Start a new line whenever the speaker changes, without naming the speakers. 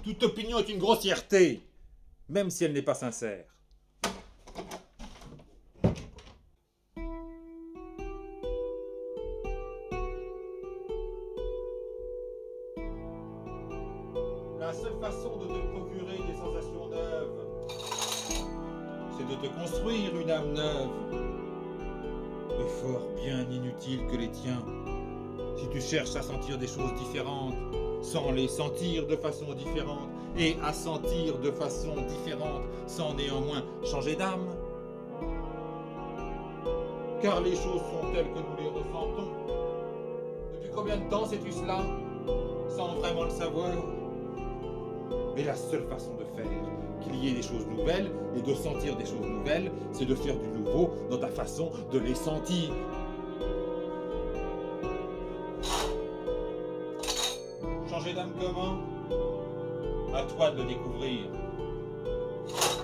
Toute opinion est une grossièreté, même si elle n'est pas sincère. La seule façon de te procurer des sensations neuves, c'est de te construire une âme neuve. Effort bien inutile que les tiens. Si tu cherches à sentir des choses différentes, sans les sentir de façon différente, et à sentir de façon différente, sans néanmoins changer d'âme. Car les choses sont telles que nous les ressentons. Depuis combien de temps sais-tu cela, sans vraiment le savoir? Mais la seule façon de faire qu'il y ait des choses nouvelles et de sentir des choses nouvelles, c'est de faire du nouveau dans ta façon de les sentir. Changer d'âme comment? À toi de le découvrir.